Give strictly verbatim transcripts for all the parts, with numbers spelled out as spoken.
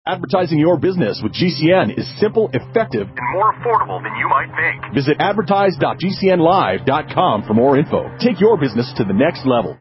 Advertising your business with G C N is simple, effective, and more affordable than you might think. Visit advertise dot g c n live dot com for more info. Take your business to the next level.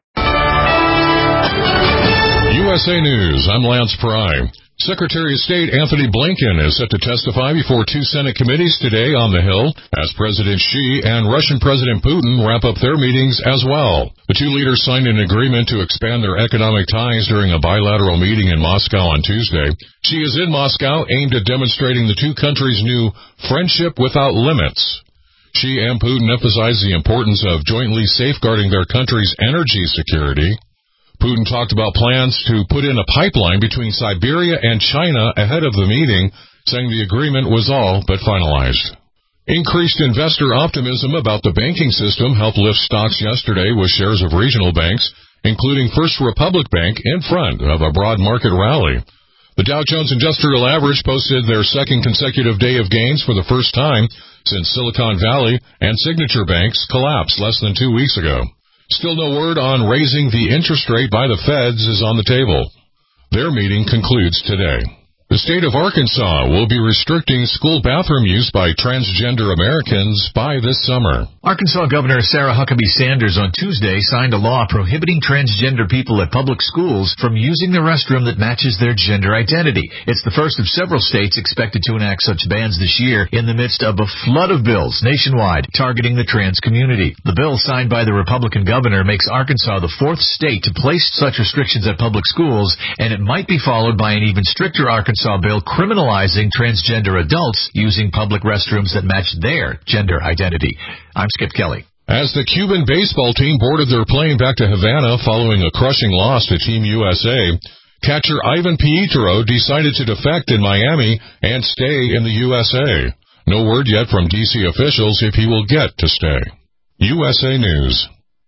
U S A News, I'm Lance Pry. Secretary of State Anthony Blinken is set to testify before two Senate committees today on the Hill as President Xi and Russian President Putin wrap up their meetings as well. The two leaders signed an agreement to expand their economic ties during a bilateral meeting in Moscow on Tuesday. Xi is in Moscow aimed at demonstrating the two countries' new friendship without limits. Xi and Putin emphasized the importance of jointly safeguarding their country's energy security. Putin talked about plans to put in a pipeline between Siberia and China ahead of the meeting, saying the agreement was all but finalized. Increased investor optimism about the banking system helped lift stocks yesterday with shares of regional banks, including First Republic Bank, in front of a broad market rally. The Dow Jones Industrial Average posted their second consecutive day of gains for the first time since Silicon Valley and Signature Banks collapsed less than two weeks ago. Still no word on raising the interest rate by the Feds is on the table. Their meeting concludes today. The state of Arkansas will be restricting school bathroom use by transgender Americans by this summer. Arkansas Governor Sarah Huckabee Sanders on Tuesday signed a law prohibiting transgender people at public schools from using the restroom that matches their gender identity. It's the first of several states expected to enact such bans this year in the midst of a flood of bills nationwide targeting the trans community. The bill signed by the Republican governor makes Arkansas the fourth state to place such restrictions at public schools, and it might be followed by an even stricter Arkansas bill criminalizing transgender adults using public restrooms that match their gender identity. I'm Skip Kelly. As the Cuban baseball team boarded their plane back to Havana following a crushing loss to Team U S A, catcher Ivan Pietro decided to defect in Miami and stay in the U S A. No word yet from D C officials if he will get to stay. U S A News.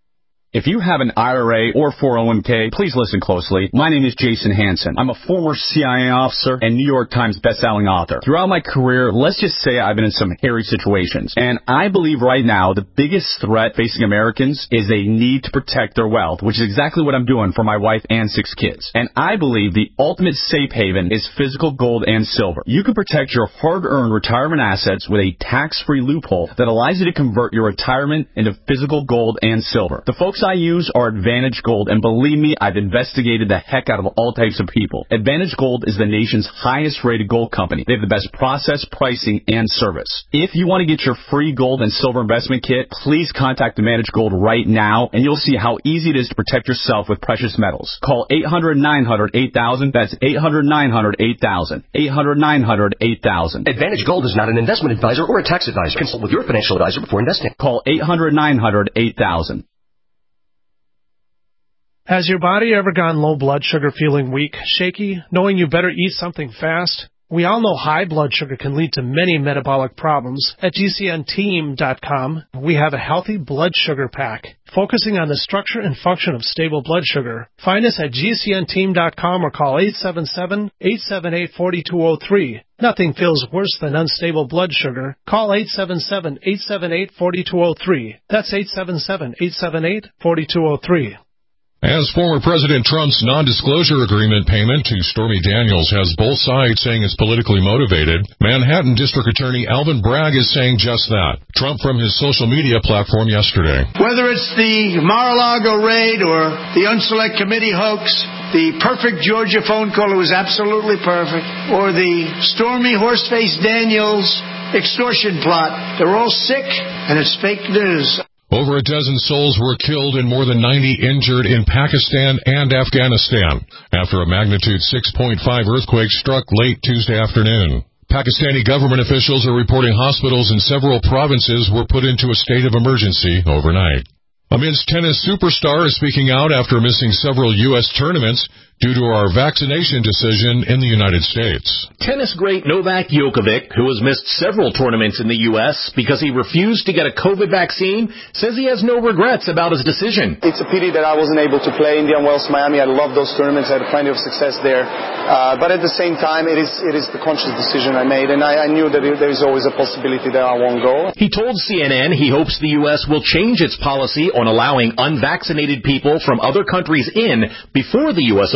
If you have an I R A or four oh one k, please listen closely. My name is Jason Hansen. I'm a former C I A officer and New York Times bestselling author. Throughout my career, let's just say I've been in some hairy situations. And I believe right now the biggest threat facing Americans is a need to protect their wealth, which is exactly what I'm doing for my wife and six kids. And I believe the ultimate safe haven is physical gold and silver. You can protect your hard-earned retirement assets with a tax-free loophole that allows you to convert your retirement into physical gold and silver. The folks I use are Advantage Gold, and believe me, I've investigated the heck out of all types of people. Advantage Gold is the nation's highest-rated gold company. They have the best process, pricing, and service. If you want to get your free gold and silver investment kit, please contact Advantage Gold right now, and you'll see how easy it is to protect yourself with precious metals. Call eight hundred, nine hundred, eight thousand. That's eight hundred, nine hundred, eight thousand. eight hundred, nine hundred, eight thousand. Advantage Gold is not an investment advisor or a tax advisor. Consult with your financial advisor before investing. Call eight hundred, nine hundred, eight thousand. Has your body ever gone low blood sugar, feeling weak, shaky, knowing you better eat something fast? We all know high blood sugar can lead to many metabolic problems. At G C N team dot com, we have a healthy blood sugar pack, focusing on the structure and function of stable blood sugar. Find us at G C N team dot com or call eight seven seven, eight seven eight, four two zero three. Nothing feels worse than unstable blood sugar. Call eight seven seven, eight seven eight, four two zero three. That's eight seven seven, eight seven eight, four two zero three. As former President Trump's non-disclosure agreement payment to Stormy Daniels has both sides saying it's politically motivated, Manhattan District Attorney Alvin Bragg is saying just that. Trump from his social media platform yesterday. Whether it's the Mar-a-Lago raid or the Unselect Committee hoax, the perfect Georgia phone call, it was absolutely perfect, or the Stormy Horseface Daniels extortion plot, they're all sick and it's fake news. Over a dozen souls were killed and more than ninety injured in Pakistan and Afghanistan after a magnitude six point five earthquake struck late Tuesday afternoon. Pakistani government officials are reporting hospitals in several provinces were put into a state of emergency overnight. A men's tennis superstar is speaking out after missing several U S tournaments due to our vaccination decision in the United States. Tennis great Novak Djokovic, who has missed several tournaments in the U S because he refused to get a COVID vaccine, says he has no regrets about his decision. It's a pity that I wasn't able to play Indian Wells, Miami. I love those tournaments. I had plenty of success there. Uh, but at the same time, it is it is the conscious decision I made, and I, I knew that there is always a possibility that I won't go. He told C N N he hopes the U S will change its policy on allowing unvaccinated people from other countries in before the U S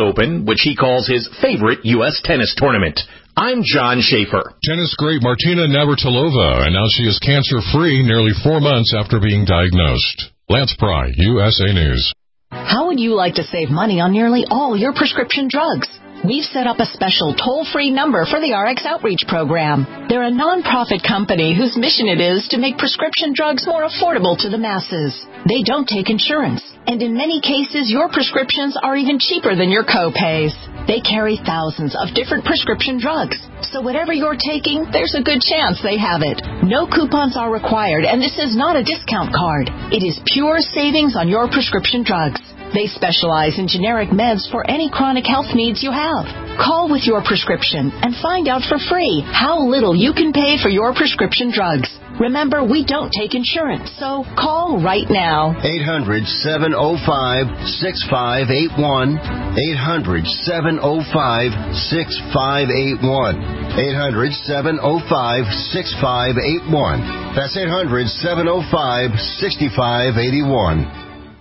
Open, which he calls his favorite U S tennis tournament. I'm John Schaefer. Tennis great Martina Navratilova announced she is cancer-free nearly four months after being diagnosed. Lance Pry, U S A News. How would you like to save money on nearly all your prescription drugs? We've set up a special toll-free number for the R X Outreach Program. They're a non-profit company whose mission it is to make prescription drugs more affordable to the masses. They don't take insurance, and in many cases, your prescriptions are even cheaper than your co-pays. They carry thousands of different prescription drugs, so whatever you're taking, there's a good chance they have it. No coupons are required, and this is not a discount card. It is pure savings on your prescription drugs. They specialize in generic meds for any chronic health needs you have. Call with your prescription and find out for free how little you can pay for your prescription drugs. Remember, we don't take insurance, so call right now. eight hundred, seven oh five, six five eight one. eight hundred, seven oh five, six five eight one. eight hundred, seven oh five, six five eight one. That's eight hundred, seven oh five, six five eight one.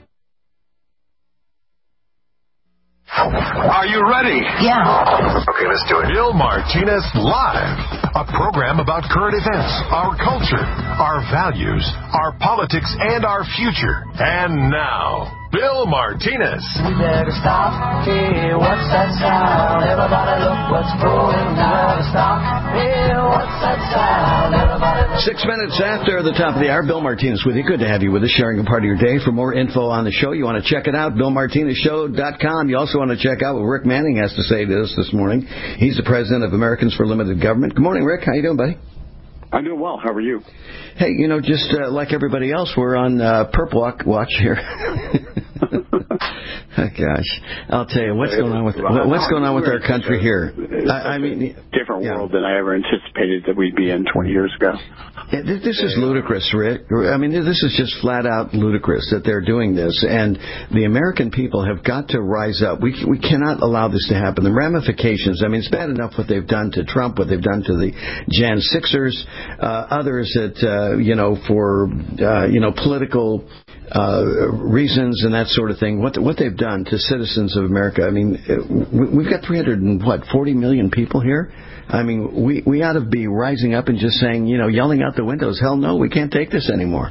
Are you ready? Yeah. Okay, let's do it. Bill Martinez Live, a program about current events, our culture, our values, our politics, and our future. And now, Bill Martinez. We better stop. Hey, what's that sound? Everybody look what's going down. Stop. Hey, what's that sound? Everybody look. Six minutes after the top of the hour, Bill Martinez with you. Good to have you with us, sharing a part of your day. For more info on the show, you want to check it out, bill martinez show dot com. You also want to check out what Rick Manning has to say to us this morning. He's the president of Americans for Limited Government. Good morning, Rick. How you doing, buddy? I'm doing well. How are you? Hey, you know, just uh, like everybody else, we're on uh, Perp Walk watch here. Oh, gosh, I'll tell you what's going on with what's going on with our country here. I, I mean, different world than I ever anticipated that we'd be in twenty years ago. Yeah, this, this is ludicrous, Rick. I mean, this is just flat out ludicrous that they're doing this, and the American people have got to rise up. We we cannot allow this to happen. The ramifications. I mean, it's bad enough what they've done to Trump, what they've done to the Jan Sixers, uh, others that uh, you know for uh, you know political. Uh, reasons and that sort of thing. What what they've done to citizens of America. I mean, we've got three hundred and what forty million people here. I mean, we we ought to be rising up and just saying, you know, yelling out the windows, hell no, we can't take this anymore.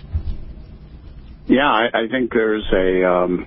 Yeah, I, I think there's a um,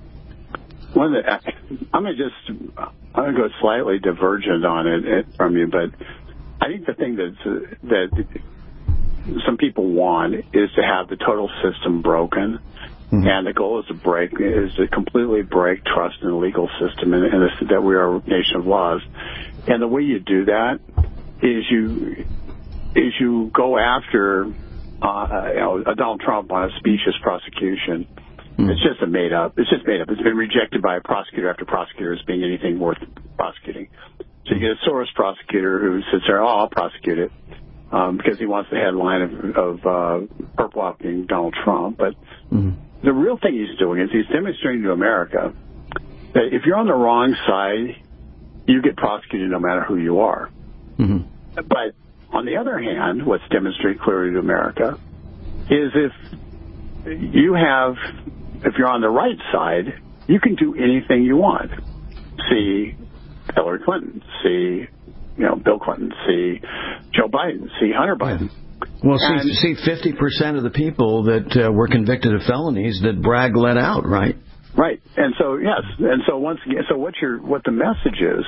one that I'm gonna just I'm gonna go slightly divergent on it, it from you, but I think the thing that's uh, that. some people want is to have the total system broken, mm-hmm. and the goal is to break is to completely break trust in the legal system and, and this, that we are a nation of laws. And the way you do that is you is you go after uh, you know, a Donald Trump on a specious prosecution. Mm-hmm. It's just a made up. It's just made up. It's been rejected by prosecutor after prosecutor as being anything worth prosecuting. So you get a Soros prosecutor who sits there, oh, I'll prosecute it. Um, because he wants the headline of, of uh, perp walking Donald Trump. But mm-hmm. the real thing he's doing is he's demonstrating to America that if you're on the wrong side, you get prosecuted no matter who you are. Mm-hmm. But on the other hand, what's demonstrated clearly to America is if you have, if you're on the right side, you can do anything you want. See Hillary Clinton, see you know, Bill Clinton, see Joe Biden, see Hunter Biden. Well, and, see, see, fifty percent of the people that uh, were convicted of felonies that Bragg let out, right? Right. And so, yes. And so, once again, so what your what the message is,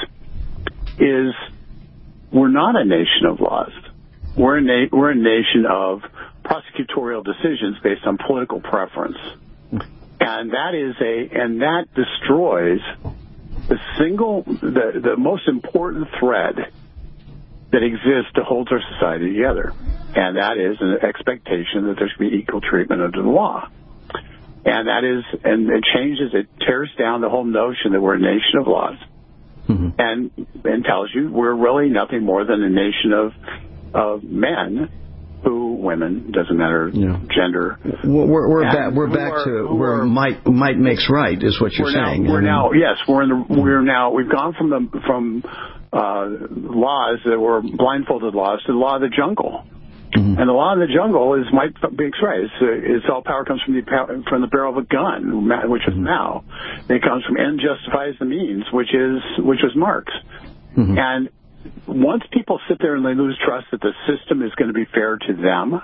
is we're not a nation of laws. We're a, na- we're a nation of prosecutorial decisions based on political preference. And that is a, and that destroys the single, the, the most important thread that exists to hold our society together. And that is an expectation that there's going to be equal treatment under the law. And that is, and it changes, it tears down the whole notion that we're a nation of laws. Mm-hmm. And, and tells you we're really nothing more than a nation of, of men who, women, doesn't matter, yeah. gender. Well, we're we're back we're back are, to where might might makes right is what you're we're saying. Now, we're now yes we're in the we're now we've gone from the from uh, laws that were blindfolded laws to the law of the jungle, Mm-hmm. And the law in the jungle is Mike Biggs right. It's, uh, it's all power comes from the from the barrel of a gun, which is Mao. It comes from end justifies the means, which is which was Marx. Mm-hmm. And once people sit there and they lose trust that the system is going to be fair to them,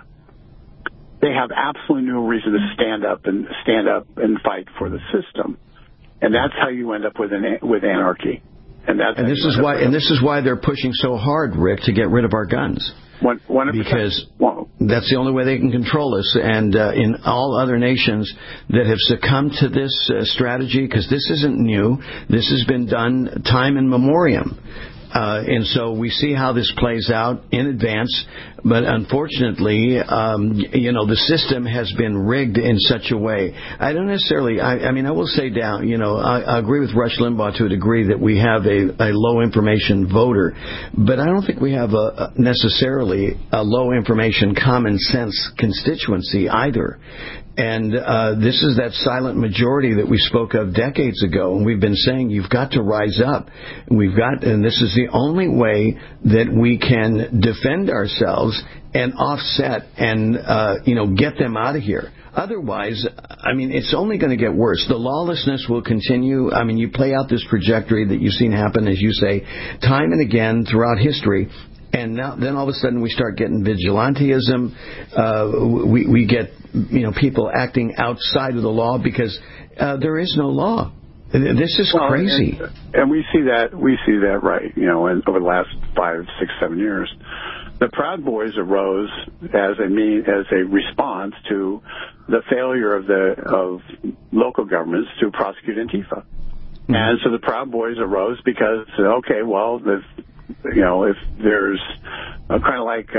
they have absolutely no reason to stand up and stand up and fight for the system. And that's how you end up with an with anarchy. And that's and this is why and this is why they're pushing so hard, Rick, to get rid of our guns. One, one because that's the only way they can control us. And uh, in all other nations that have succumbed to this uh, strategy, because this isn't new, this has been done time in memoriam. Uh, and so we see how this plays out in advance. But unfortunately, um, you know, the system has been rigged in such a way. I don't necessarily, I, I mean, I will say down, you know, I, I agree with Rush Limbaugh to a degree that we have a, a low information voter. But I don't think we have a, necessarily a low information common sense constituency either. And uh, this is that silent majority that we spoke of decades ago, and we've been saying you've got to rise up. We've got, and this is the only way that we can defend ourselves and offset and uh, you know get them out of here. Otherwise, I mean, it's only going to get worse. The lawlessness will continue. I mean, you play out this trajectory that you've seen happen, as you say, time and again throughout history. And now, then all of a sudden we start getting vigilantism. Uh, we, we get, you know, people acting outside of the law because uh, there is no law. This is well, crazy. And, and we see that, we see that right, you know, in, over the last five, six, seven years. The Proud Boys arose as a mean, as a response to the failure of the, of local governments to prosecute Antifa. Mm-hmm. And so the Proud Boys arose because, okay, well, the, you know, if there's uh, kind of like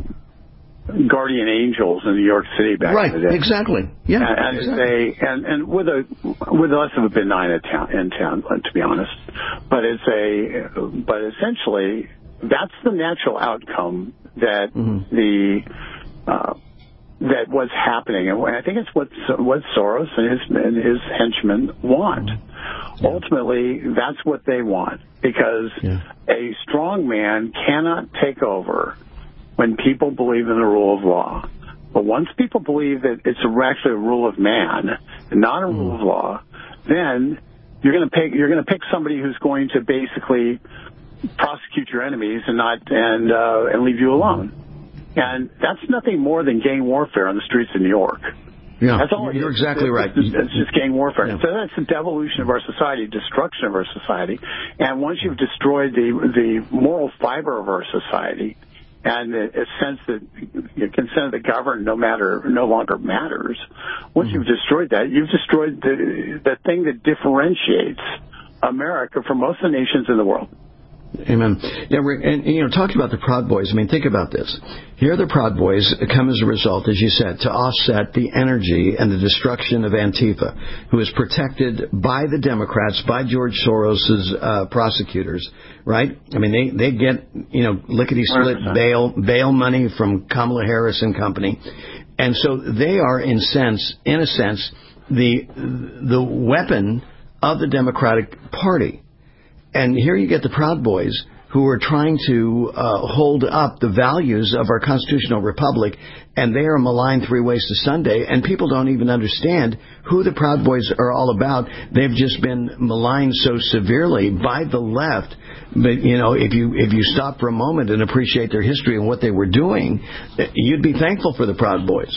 uh, guardian angels in New York City back right, in the day. Exactly. Yeah, and, and exactly. They and and with a with less of a benign intent, to be honest. But it's a but essentially that's the natural outcome that mm-hmm. the uh, that what's happening, and I think it's what what Soros and his and his henchmen want. Yeah. Ultimately, that's what they want, because yeah. a strong man cannot take over when people believe in the rule of law. But once people believe that it's actually a rule of man and not a mm. rule of law, then you're going to pick you're going to pick somebody who's going to basically prosecute your enemies and not and uh, and leave you alone. And that's nothing more than gang warfare on the streets of New York. Yeah, that's all you're it is. exactly it's, right. It's just, it's just gang warfare. Yeah. So that's the devolution of our society, destruction of our society. And once you've destroyed the the moral fiber of our society, and a, a sense that the consent of the governed no matter no longer matters, once mm-hmm. you've destroyed that, you've destroyed the the thing that differentiates America from most of the nations in the world. Amen. Yeah, we're, and, you know, talking about the Proud Boys, I mean, think about this. Here the Proud Boys come as a result, as you said, to offset the energy and the destruction of Antifa, who is protected by the Democrats, by George Soros's uh, prosecutors, right? I mean, they, they get, you know, lickety-split bail, bail money from Kamala Harris and company. And so they are, in sense, in a sense, the the weapon of the Democratic Party. And here you get the Proud Boys, who are trying to uh, hold up the values of our constitutional republic, and they are maligned three ways to Sunday, and people don't even understand who the Proud Boys are all about. They've just been maligned so severely by the left. But, you know, if you if you stop for a moment and appreciate their history and what they were doing, you'd be thankful for the Proud Boys.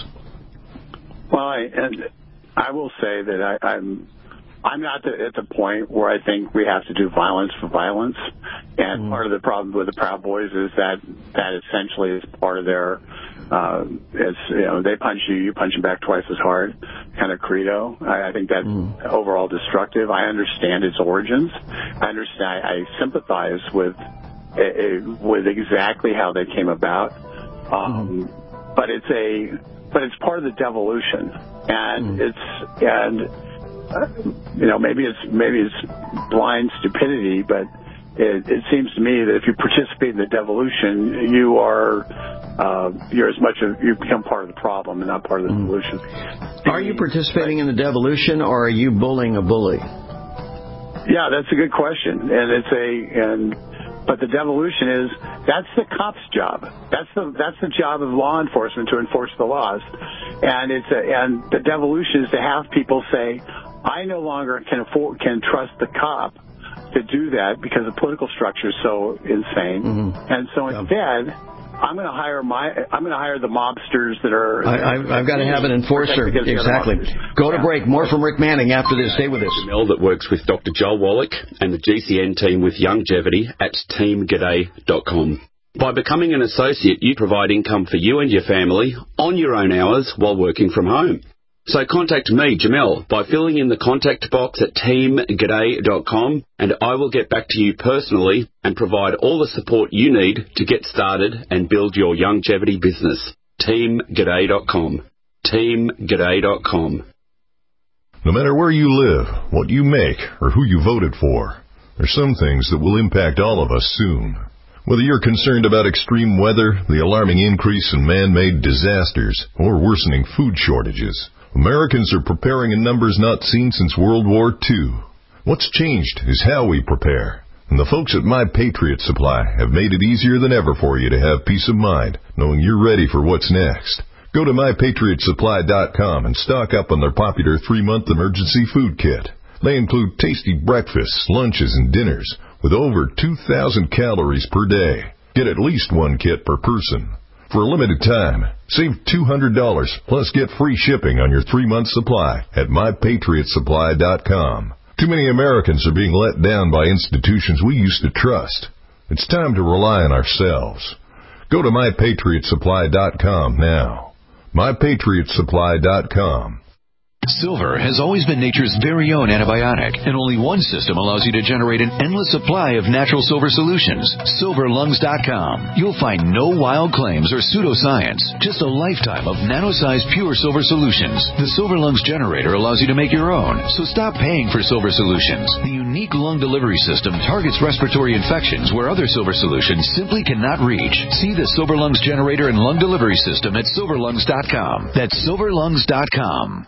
Well, I, and I will say that I, I'm... I'm not at the point where I think we have to do violence for violence. And mm. part of the problem with the Proud Boys is that that essentially is part of their, uh, it's, you know, they punch you, you punch them back twice as hard kind of credo. I, I think that's mm. overall destructive. I understand its origins. I understand, I sympathize with, uh, with exactly how they came about. Um, mm. But it's a, but it's part of the devolution. And mm. it's, and, Uh, you know, maybe it's maybe it's blind stupidity, but it, it seems to me that if you participate in the devolution, you are uh, you're as much of you become part of the problem and not part of the mm. solution. Are you participating in the devolution, or are you bullying a bully? Yeah, that's a good question, and it's a and But the devolution is, that's the cop's job. That's the that's the job of law enforcement, to enforce the laws. And it's a, and the devolution is to have people say, I no longer can afford, can trust the cop to do that because the political structure is so insane. Mm-hmm. And so instead, I'm going to hire my I'm going to hire the mobsters that are. I, I've, I've got to have an enforcer. Exactly. Go to break. More from Rick Manning after this. Stay with us. Mel that works with Doctor Joel Wallach and the G C N team with Longevity at team g'day dot com. By becoming an associate, you provide income for you and your family on your own hours while working from home. So contact me, Jamel, by filling in the contact box at team g'day dot com, and I will get back to you personally and provide all the support you need to get started and build your longevity business. team g'day dot com. team g'day dot com. No matter where you live, what you make, or who you voted for, there's some things that will impact all of us soon. Whether you're concerned about extreme weather, the alarming increase in man-made disasters, or worsening food shortages, Americans are preparing in numbers not seen since World War Two. What's changed is how we prepare. And the folks at My Patriot Supply have made it easier than ever for you to have peace of mind, knowing you're ready for what's next. Go to my patriot supply dot com and stock up on their popular three-month emergency food kit. They include tasty breakfasts, lunches, and dinners with over two thousand calories per day. Get at least one kit per person. For a limited time, save two hundred dollars plus get free shipping on your three-month supply at my patriot supply dot com. Too many Americans are being let down by institutions we used to trust. It's time to rely on ourselves. Go to my patriot supply dot com now. my patriot supply dot com. Silver has always been nature's very own antibiotic, and only one system allows you to generate an endless supply of natural silver solutions. silver lungs dot com. You'll find no wild claims or pseudoscience, just a lifetime of nano-sized pure silver solutions. The Silver Lungs generator allows you to make your own, so stop paying for silver solutions. The unique lung delivery system targets respiratory infections where other silver solutions simply cannot reach. See the Silver Lungs generator and lung delivery system at silver lungs dot com. That's silver lungs dot com.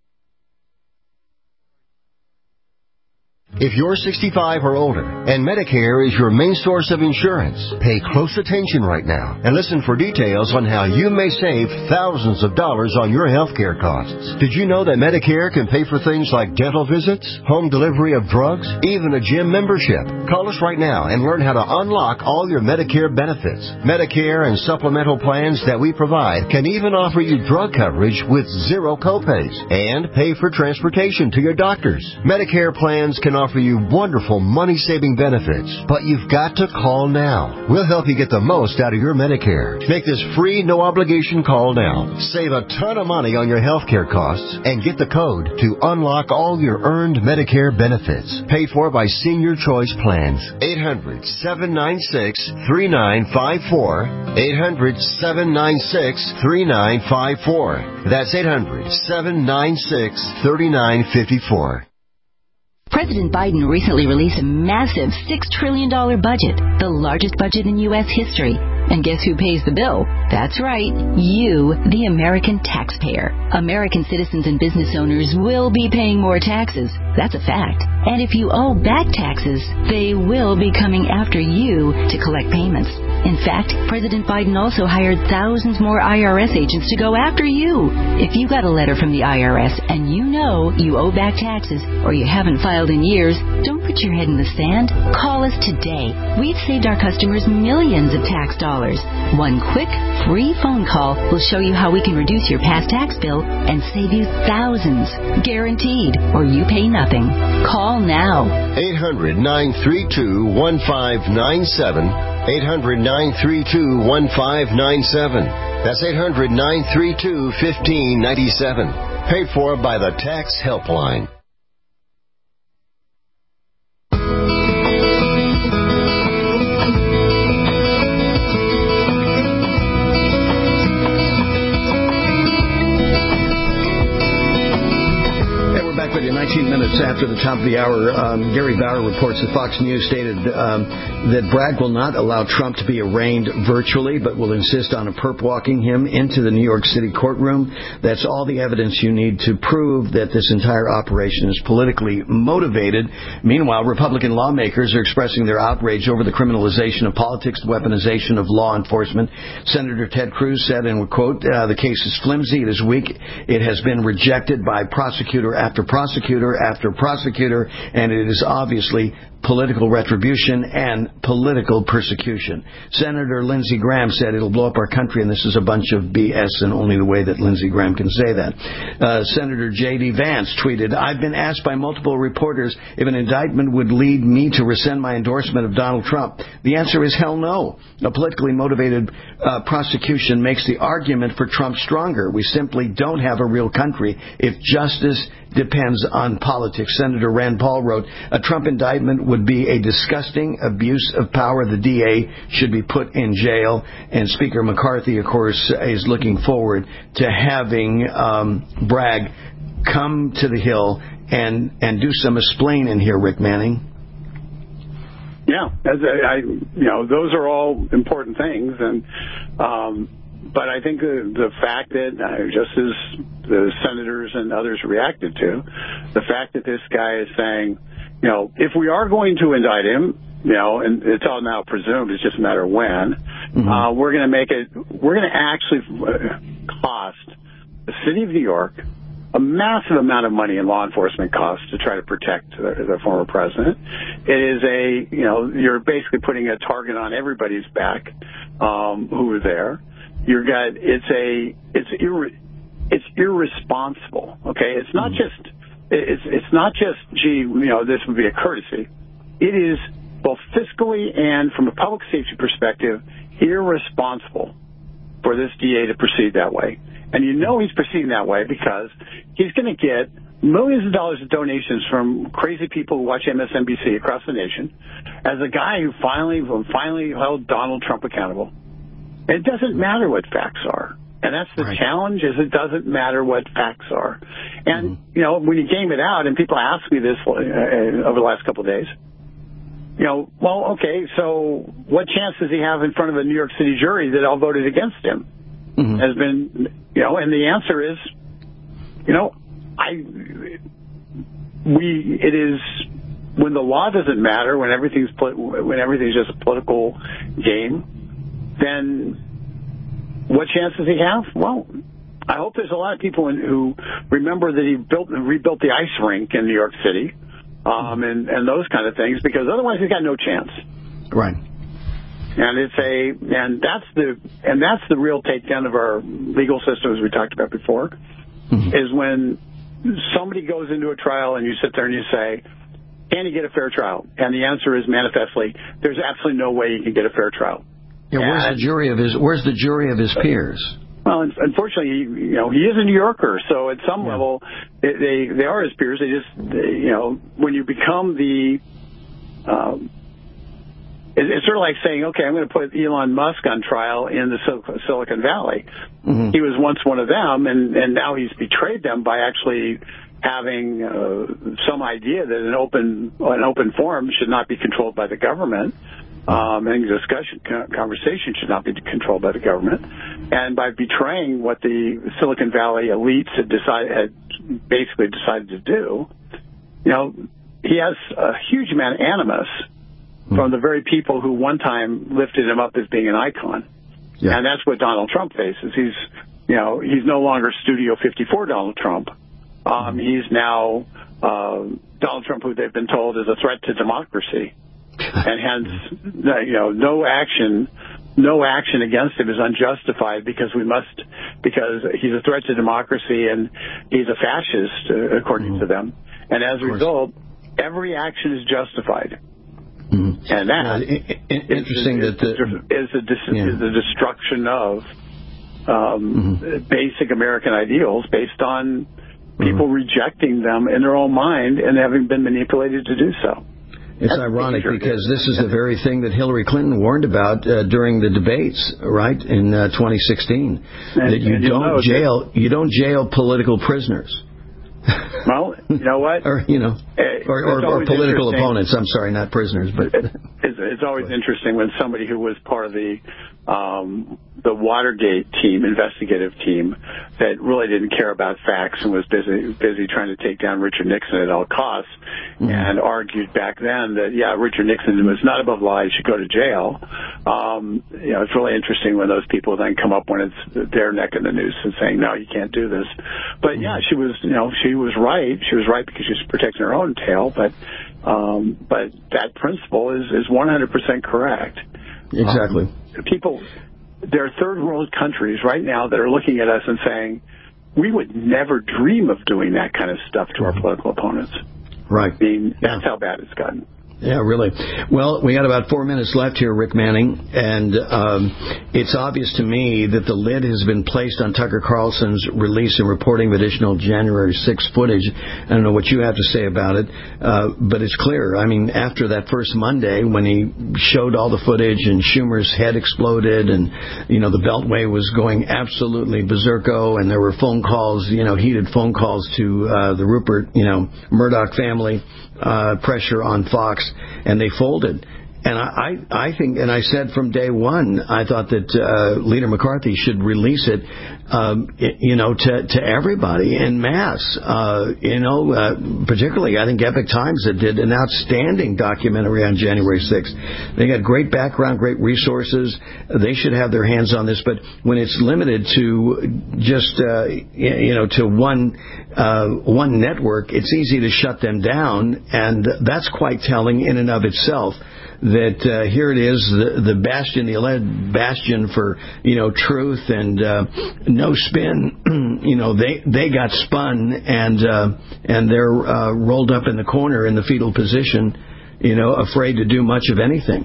If you're sixty-five or older and Medicare is your main source of insurance, pay close attention right now and listen for details on how you may save thousands of dollars on your health care costs. Did you know that Medicare can pay for things like dental visits, home delivery of drugs, even a gym membership? Call us right now and learn how to unlock all your Medicare benefits. Medicare and supplemental plans that we provide can even offer you drug coverage with zero copays and pay for transportation to your doctors. Medicare plans can offer you wonderful money-saving benefits, but you've got to call now. We'll help you get the most out of your Medicare. Make this free, no-obligation call now. Save a ton of money on your health care costs and get the code to unlock all your earned Medicare benefits. Paid for by Senior Choice Plans. eight hundred, seven nine six, three nine five four. eight hundred, seven nine six, three nine five four. That's eight hundred, seven nine six, three nine five four. President Biden recently released a massive six trillion dollars budget, the largest budget in U S history. And guess who pays the bill? That's right, you, the American taxpayer. American citizens and business owners will be paying more taxes. That's a fact. And if you owe back taxes, they will be coming after you to collect payments. In fact, President Biden also hired thousands more I R S agents to go after you. If you got a letter from the I R S and you know you owe back taxes or you haven't filed in years, don't put your head in the sand. Call us today. We've saved our customers millions of tax dollars. One quick, free phone call will show you how we can reduce your past tax bill and save you thousands. Guaranteed, or you pay nothing. Call now. eight hundred, nine three two, one five nine seven. eight hundred, nine three two, one five nine seven. That's eight hundred, nine three two, one five nine seven. Paid for by the Tax Helpline. nineteen minutes minutes after the top of the hour, um, Gary Bauer reports that Fox News stated um, that Bragg will not allow Trump to be arraigned virtually, but will insist on a perp walking him into the New York City courtroom. That's all the evidence you need to prove that this entire operation is politically motivated. Meanwhile, Republican lawmakers are expressing their outrage over the criminalization of politics, the weaponization of law enforcement. Senator Ted Cruz said, and we quote, uh, the case is flimsy, it is weak, it has been rejected by prosecutor after prosecutor after prosecutor, and it is obviously political retribution and political persecution. Senator Lindsey Graham said it'll blow up our country, and this is a bunch of B S, and only the way that Lindsey Graham can say that. Uh, Senator J D Vance tweeted, I've been asked by multiple reporters if an indictment would lead me to rescind my endorsement of Donald Trump. The answer is hell no. A politically motivated uh, prosecution makes the argument for Trump stronger. We simply don't have a real country if justice depends on politics. Senator Rand Paul wrote, a Trump indictment would be a disgusting abuse of power. The D A should be put in jail. And Speaker McCarthy, of course, is looking forward to having um, Bragg come to the Hill and, and do some explaining here, Rick Manning. Yeah, as I, I, you know, those are all important things, and um, but I think the, the fact that, uh, just as the senators and others reacted to, the fact that this guy is saying, you know, if we are going to indict him, you know, and it's all now presumed, it's just a matter of when, mm-hmm. uh, we're going to make it, we're going to actually cost the city of New York a massive amount of money in law enforcement costs to try to protect the, the former president. It is a, you know, you're basically putting a target on everybody's back um, who were there. You're got, it's a, it's ir, it's irresponsible. Okay, it's not mm-hmm. just, it's it's not just, gee, you know, this would be a courtesy. It is both fiscally and from a public safety perspective irresponsible for this D A to proceed that way. And you know he's proceeding that way because he's going to get millions of dollars of donations from crazy people who watch M S N B C across the nation as a guy who finally who finally held Donald Trump accountable. It doesn't matter what facts are. And that's the right. challenge, is it doesn't matter what facts are. And, mm-hmm. you know, when you game it out, and people ask me this uh, over the last couple of days, you know, well, okay, so what chance does he have in front of a New York City jury that all voted against him? Mm-hmm. Has been, you know, and the answer is, you know, I, we, it is, when the law doesn't matter, when everything's, when everything's just a political game, then what chance does he have? Well, I hope there's a lot of people in, who remember that he built and rebuilt the ice rink in New York City, um, and, and those kind of things, because otherwise he's got no chance. Right. And it's a, and that's the, and that's the real takedown of our legal system, as we talked about before, mm-hmm. is when somebody goes into a trial and you sit there and you say, can he get a fair trial? And the answer is manifestly, there's absolutely no way you can get a fair trial. Yeah, where's and, the jury of his, where's the jury of his peers? Well, unfortunately, you know, he is a New Yorker, so at some yeah. level, they, they, they are his peers. They just, they, you know, when you become the, um, it's sort of like saying, okay, I'm going to put Elon Musk on trial in the Sil- Silicon Valley. Mm-hmm. He was once one of them, and, and now he's betrayed them by actually having uh, some idea that an open an open forum should not be controlled by the government, um, and discussion conversation should not be controlled by the government. And by betraying what the Silicon Valley elites had decided, had basically decided to do, you know, he has a huge amount of animus from the very people who one time lifted him up as being an icon. Yeah. And that's what Donald Trump faces. He's, you know, he's no longer Studio fifty-four Donald Trump. Um, he's now uh, Donald Trump, who they've been told is a threat to democracy. And hence, you know, no action, no action against him is unjustified because we must, because he's a threat to democracy and he's a fascist, uh, according mm-hmm. to them. And as a result, every action is justified. Mm-hmm. And that uh, it, it, interesting is, that the, is, a dis- yeah. is the destruction of um, mm-hmm. basic American ideals based on people mm-hmm. rejecting them in their own mind and having been manipulated to do so. It's That's ironic because this is the very thing that Hillary Clinton warned about uh, during the debates, right, in uh, twenty sixteen, and, that you don't jail you don't jail political prisoners. Well, You know what? or, you know, It, or, or, or political opponents. I'm sorry, not prisoners, but it's, it's always interesting when somebody who was part of the um, the Watergate team, investigative team, that really didn't care about facts and was busy busy trying to take down Richard Nixon at all costs, mm-hmm. and argued back then that yeah, Richard Nixon was not above law; he should go to jail. Um, you know, it's really interesting when those people then come up when it's their neck in the noose and saying, "No, you can't do this." But yeah, she was, you know, she was right. She was right because she was protecting her own tail. But um, but that principle is is one hundred percent correct. Exactly. Um, people, there are third world countries right now that are looking at us and saying, we would never dream of doing that kind of stuff to our political opponents. Right. I mean, that's yeah. how bad it's gotten. Yeah, really. Well, we got about four minutes left here, Rick Manning, and um, it's obvious to me that the lid has been placed on Tucker Carlson's release and reporting of additional January sixth footage. I don't know what you have to say about it, uh, but it's clear. I mean, after that first Monday when he showed all the footage and Schumer's head exploded and, you know, the Beltway was going absolutely berserko and there were phone calls, you know, heated phone calls to uh, the Rupert, you know, Murdoch family, uh, pressure on Fox. And they folded. And I, I think, and I said from day one, I thought that uh, Leader McCarthy should release it, um, you know, to, to everybody en masse. Uh, you know, uh, particularly, I think Epoch Times that did an outstanding documentary on January sixth. They got great background, great resources. They should have their hands on this. But when it's limited to just, uh, you know, to one uh, one network, it's easy to shut them down, and that's quite telling in and of itself. That uh, here it is, the, the bastion, the alleged bastion for, you know, truth and uh, no spin. you know, they they got spun and uh, and they're uh, rolled up in the corner in the fetal position, you know, afraid to do much of anything.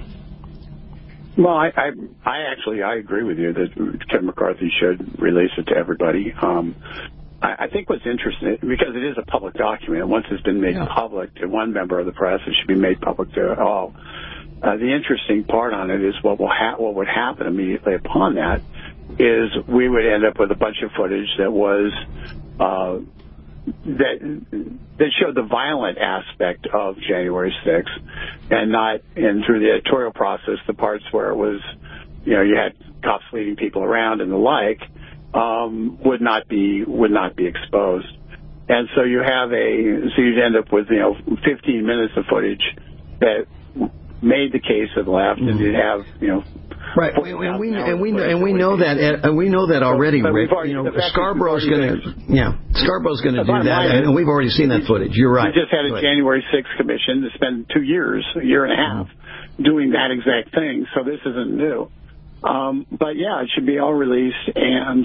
Well, I, I, I actually I agree with you that Kevin McCarthy should release it to everybody. Um, I, I think what's interesting, because it is a public document, once it's been made yeah. public to one member of the press, it should be made public to all. Uh, the interesting part on it is what will ha- what would happen immediately upon that is we would end up with a bunch of footage that was uh, that that showed the violent aspect of January sixth, and not and through the editorial process the parts where it was, you know, you had cops leading people around and the like um, would not be would not be exposed, and so you have a so you'd end up with, you know, fifteen minutes of footage that made the case of the left, and you have, you know, right, and we and we and we, and we know that and we know that already, so, Rick. Already, you know, Scarborough's going to, yeah, Scarborough's going to do that, and we've already seen that footage. You're right. We just had a right. January sixth commission to spend two years, a year and a half, mm-hmm. doing that exact thing. So this isn't new. Um, but yeah, it should be all released, and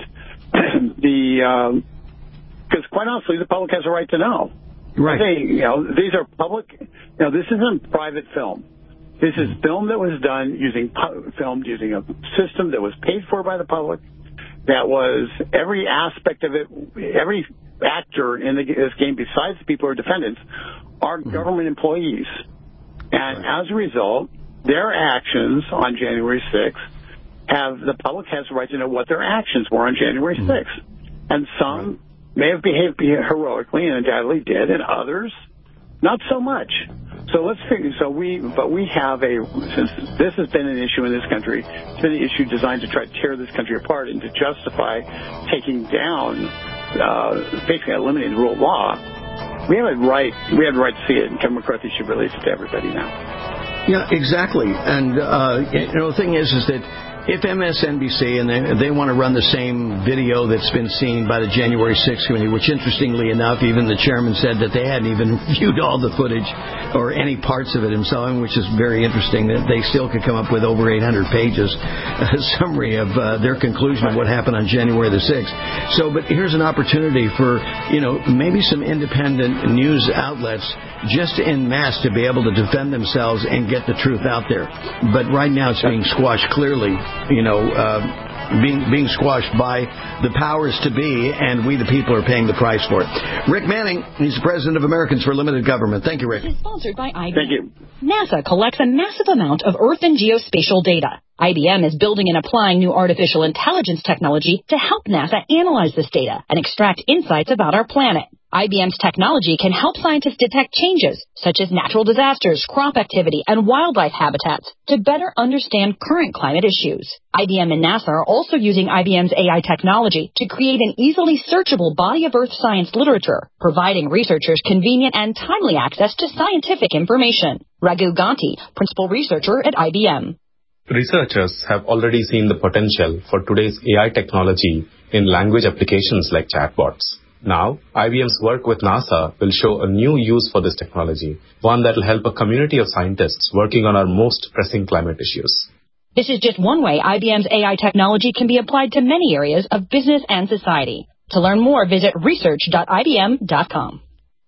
the because um, quite honestly, the public has a right to know. Right. They, you know, these are public. You know, this isn't private film. This is film that was done using, filmed using a system that was paid for by the public, that was every aspect of it, every actor in the, this game besides the people who are defendants are mm-hmm. government employees. And right. as a result, their actions on January sixth have, the public has the right to know what their actions were on January sixth. Mm-hmm. And some right. may have behaved heroically and undoubtedly did, and others not so much. So let's figure. So we, but we have a. Since this has been an issue in this country, it's been an issue designed to try to tear this country apart and to justify taking down, uh, basically eliminating the rule of law. We have a right. We have a right to see it, and Kevin McCarthy should release it to everybody now. Yeah, exactly. And uh, you know, the thing is, is that if M S N B C and they, they want to run the same video that's been seen by the January sixth committee, which interestingly enough, even the chairman said that they hadn't even viewed all the footage or any parts of it himself, which is very interesting that they still could come up with over eight hundred pages, a summary of uh, their conclusion of what happened on January the sixth. So, but here's an opportunity for, you know, maybe some independent news outlets just en masse to be able to defend themselves and get the truth out there. But right now it's being squashed clearly, you know, uh, being being squashed by the powers to be, and we the people are paying the price for it. Rick Manning, he's the president of Americans for Limited Government. Thank you, Rick. It's sponsored by I B M. Thank you. NASA collects a massive amount of Earth and geospatial data. I B M is building and applying new artificial intelligence technology to help NASA analyze this data and extract insights about our planet. I B M's technology can help scientists detect changes, such as natural disasters, crop activity, and wildlife habitats, to better understand current climate issues. I B M and NASA are also using I B M's A I technology to create an easily searchable body of Earth science literature, providing researchers convenient and timely access to scientific information. Raghu Ganti, principal researcher at I B M. Researchers have already seen the potential for today's A I technology in language applications like chatbots. Now, I B M's work with NASA will show a new use for this technology, one that will help a community of scientists working on our most pressing climate issues. This is just one way I B M's A I technology can be applied to many areas of business and society. To learn more, visit research dot I B M dot com.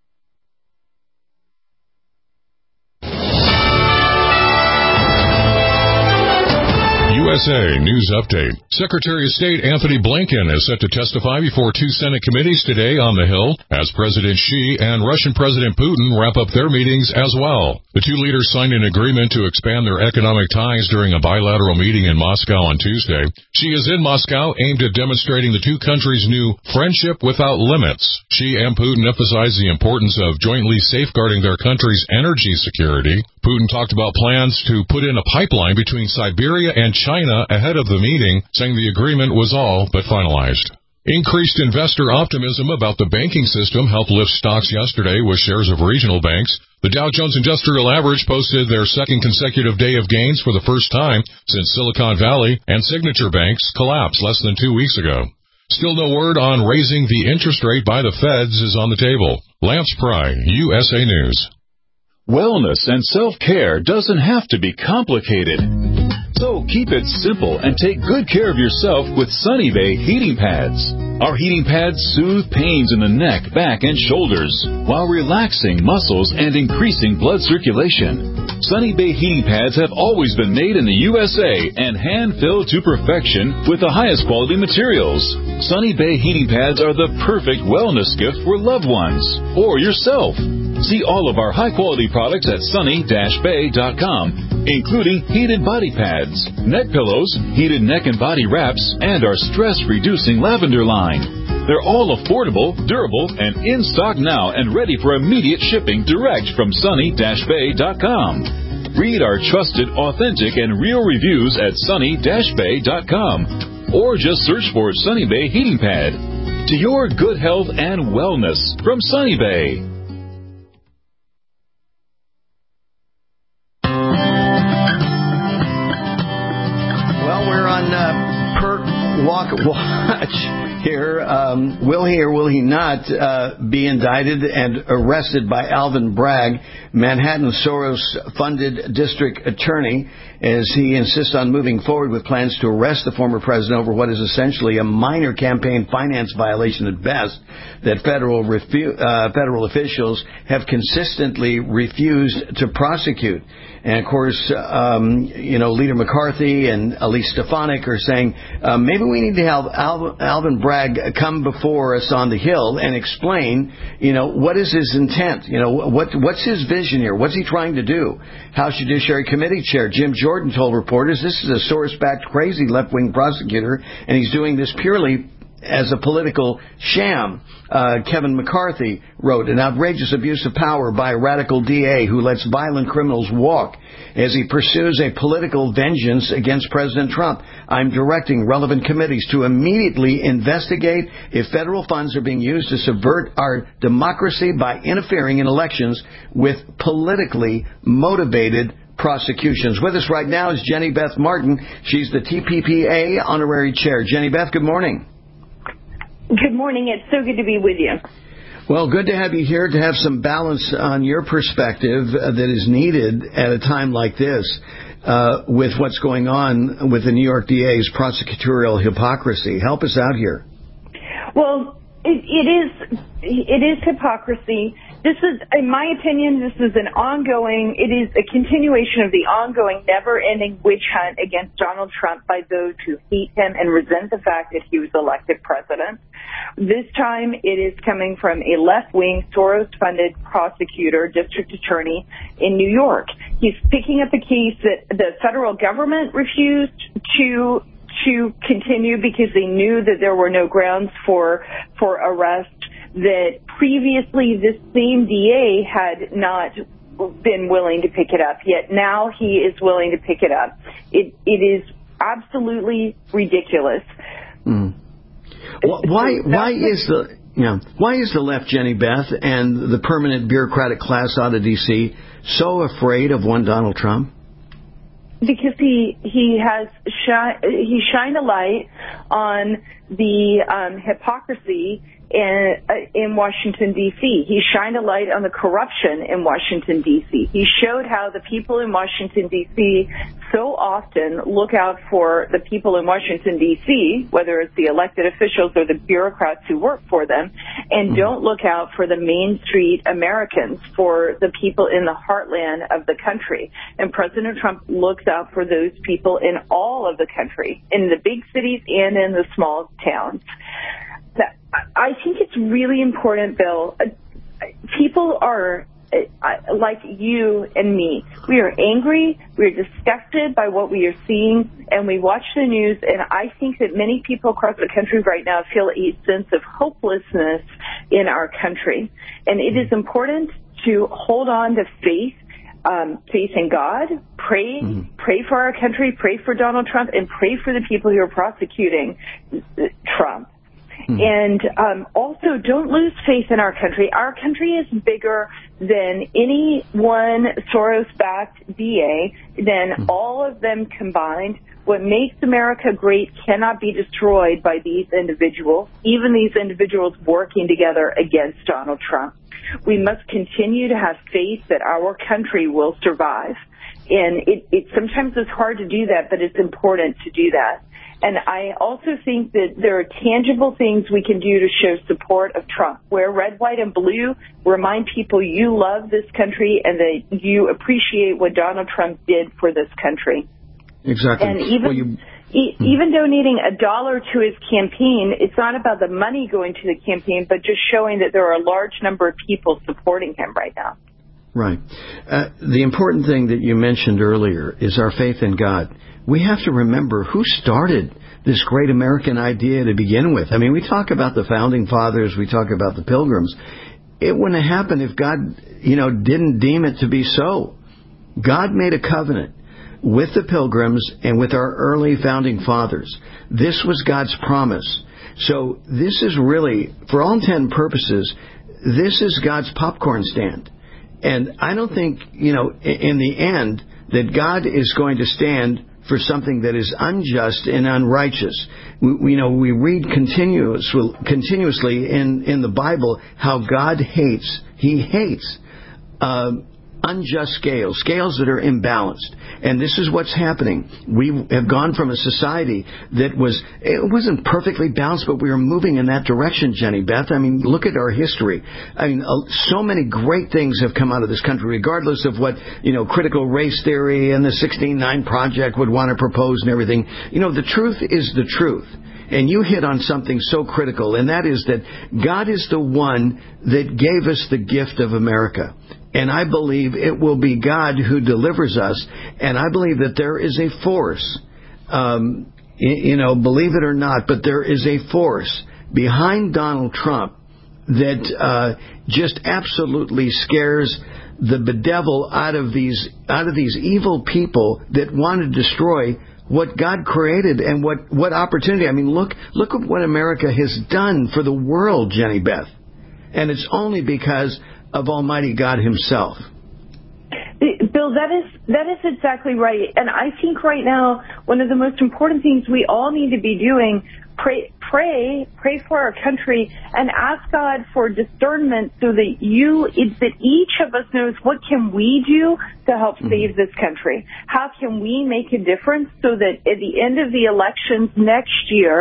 U S A News Update. Secretary of State Anthony Blinken is set to testify before two Senate committees today on the Hill as President Xi and Russian President Putin wrap up their meetings as well. The two leaders signed an agreement to expand their economic ties during a bilateral meeting in Moscow on Tuesday. Xi is in Moscow aimed at demonstrating the two countries' new friendship without limits. Xi and Putin emphasized the importance of jointly safeguarding their country's energy security. Putin talked about plans to put in a pipeline between Siberia and China ahead of the meeting, saying the agreement was all but finalized. Increased investor optimism about the banking system helped lift stocks yesterday with shares of regional banks. The Dow Jones Industrial Average posted their second consecutive day of gains for the first time since Silicon Valley and Signature Banks collapsed less than two weeks ago. Still no word on raising the interest rate by the Feds is on the table. Lance Pry, U S A News. Wellness and self-care doesn't have to be complicated. So keep it simple and take good care of yourself with Sunny Bay heating pads. Our heating pads soothe pains in the neck, back, and shoulders while relaxing muscles and increasing blood circulation. Sunny Bay heating pads have always been made in the U S A and hand-filled to perfection with the highest quality materials. Sunny Bay heating pads are the perfect wellness gift for loved ones or yourself. See all of our high-quality products at sunny dash bay dot com, including heated body pads, neck pillows, heated neck and body wraps, and our stress-reducing lavender line. They're all affordable, durable, and in stock now and ready for immediate shipping direct from sunny dash bay dot com. Read our trusted, authentic, and real reviews at sunny dash bay dot com or just search for Sunny Bay Heating Pad. To your good health and wellness from Sunny Bay. Walk watch here. Um, will he or will he not uh, be indicted and arrested by Alvin Bragg, Manhattan Soros-funded district attorney, as he insists on moving forward with plans to arrest the former president over what is essentially a minor campaign finance violation at best that federal refu- uh, federal officials have consistently refused to prosecute. And, of course, um, you know, Leader McCarthy and Elise Stefanik are saying uh, maybe we need to have Al- Alvin Bragg come before us on the Hill and explain, you know, what is his intent? You know, what what's his vision here? What's he trying to do? House Judiciary Committee Chair Jim Jordan told reporters this is a Soros-backed crazy left-wing prosecutor, and he's doing this purely as a political sham. Uh, Kevin McCarthy wrote, an outrageous abuse of power by a radical D A who lets violent criminals walk as he pursues a political vengeance against President Trump. I'm directing relevant committees to immediately investigate if federal funds are being used to subvert our democracy by interfering in elections with politically motivated prosecutions. With us right now is Jenny Beth Martin. She's the T P P A honorary chair. Jenny Beth, good morning. Good morning. It's so good to be with you. Well, good to have you here to have some balance on your perspective uh, that is needed at a time like this uh, with what's going on with the New York D A's prosecutorial hypocrisy. Help us out here. Well, It, it is it is hypocrisy. This is, in my opinion, this is an ongoing, it is a continuation of the ongoing, never-ending witch hunt against Donald Trump by those who hate him and resent the fact that he was elected president. This time it is coming from a left-wing, Soros-funded prosecutor, district attorney in New York. He's picking up a case that the federal government refused to to continue because they knew that there were no grounds for for arrest, that previously this same D A had not been willing to pick it up, yet now he is willing to pick it up. It it is absolutely ridiculous. Mm. Why why is the yeah why is the left, Jenny Beth, and the permanent bureaucratic class out of D C so afraid of one Donald Trump? Because he he has shi- he shined a light on the um, hypocrisy in uh, in Washington D C He shined a light on the corruption in Washington D C He showed how the people in Washington D C so often look out for the people in Washington D C, whether it's the elected officials or the bureaucrats who work for them, and don't look out for the Main Street Americans, for the people in the heartland of the country. And President Trump looks out for those people in all of the country, in the big cities and in the small towns. I think it's really important, Bill. People are like you and me. We are angry, we are disgusted by what we are seeing, and we watch the news, and I think that many people across the country right now feel a sense of hopelessness in our country. And it is important to hold on to faith, um, faith in God, pray, mm-hmm. pray for our country, pray for Donald Trump, and pray for the people who are prosecuting Trump. Mm-hmm. And um, also, don't lose faith in our country. Our country is bigger than any one Soros-backed D A, than mm-hmm. all of them combined. What makes America great cannot be destroyed by these individuals, even these individuals working together against Donald Trump. We must continue to have faith that our country will survive. And it, it sometimes is hard to do that, but it's important to do that. And I also think that there are tangible things we can do to show support of Trump. Wear red, white, and blue. Remind people you love this country and that you appreciate what Donald Trump did for this country. Exactly. And even, well, you, e- even donating a dollar to his campaign, it's not about the money going to the campaign, but just showing that there are a large number of people supporting him right now. Right. Uh, the important thing that you mentioned earlier is our faith in God. We have to remember who started this great American idea to begin with. I mean, we talk about the Founding Fathers, we talk about the Pilgrims. It wouldn't have happened if God, you know, didn't deem it to be so. God made a covenant with the Pilgrims and with our early Founding Fathers. This was God's promise. So this is really, for all intent and purposes, this is God's popcorn stand. And I don't think, you know, in the end, that God is going to stand for something that is unjust and unrighteous. We, we know we read continuous, continuously in, in the Bible how God hates, He hates uh, unjust scales, scales that are imbalanced. And this is what's happening. We have gone from a society that was, it wasn't perfectly balanced, but we were moving in that direction, Jenny Beth. I mean, look at our history. I mean, so many great things have come out of this country, regardless of what, you know, critical race theory and the sixteen nine Project would want to propose and everything. You know, the truth is the truth. And you hit on something so critical, and that is that God is the one that gave us the gift of America. And I believe it will be God who delivers us. And I believe that there is a force, um, you know, believe it or not, but there is a force behind Donald Trump that uh, just absolutely scares the bedevil out of these out of these evil people that want to destroy what God created and what, what opportunity. I mean, look look at what America has done for the world, Jenny Beth. And it's only because of Almighty God Himself. Bill, that is that is exactly right. And I think right now one of the most important things we all need to be doing, pray pray pray for our country and ask God for discernment so that you it's that each of us knows what can we do to help mm-hmm. save this country. How can we make a difference so that at the end of the elections next year,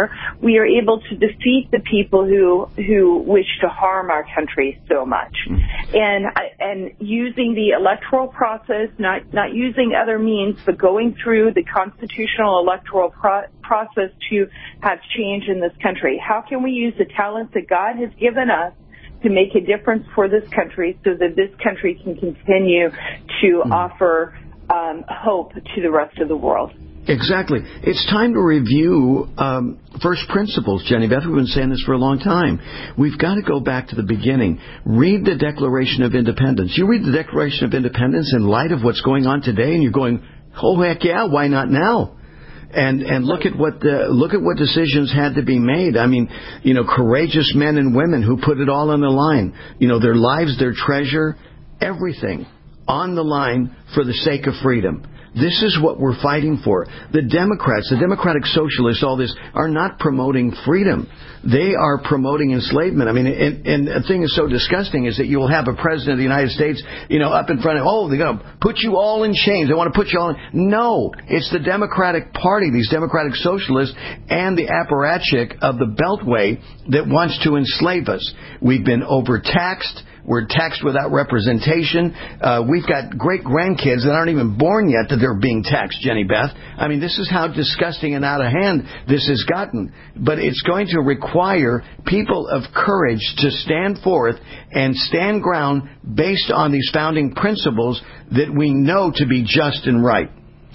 we are able to defeat the people who who wish to harm our country so much. And and using the electoral process, not not using other means, but going through the constitutional electoral pro- process to have change in this country. How can we use the talents that God has given us to make a difference for this country so that this country can continue to mm. offer um, hope to the rest of the world? Exactly. It's time to review um, first principles, Jenny Beth. We've been saying this for a long time. We've got to go back to the beginning. Read the Declaration of Independence. You read the Declaration of Independence in light of what's going on today, and you're going, oh, heck yeah, why not now? And and look at what the, look at what decisions had to be made. I mean, you know, courageous men and women who put it all on the line. You know, their lives, their treasure, everything on the line for the sake of freedom. This is what we're fighting for. The Democrats, the Democratic Socialists, all this, are not promoting freedom. They are promoting enslavement. I mean, and, and the thing is so disgusting is that you will have a president of the United States, you know, up in front of, oh, they're going to put you all in chains. They want to put you all in. No, it's the Democratic Party, these Democratic Socialists, and the apparatchik of the Beltway that wants to enslave us. We've been overtaxed. We're taxed without representation. Uh, we've got great-grandkids that aren't even born yet that they're being taxed, Jenny Beth. I mean, this is how disgusting and out of hand this has gotten. But it's going to require people of courage to stand forth and stand ground based on these founding principles that we know to be just and right.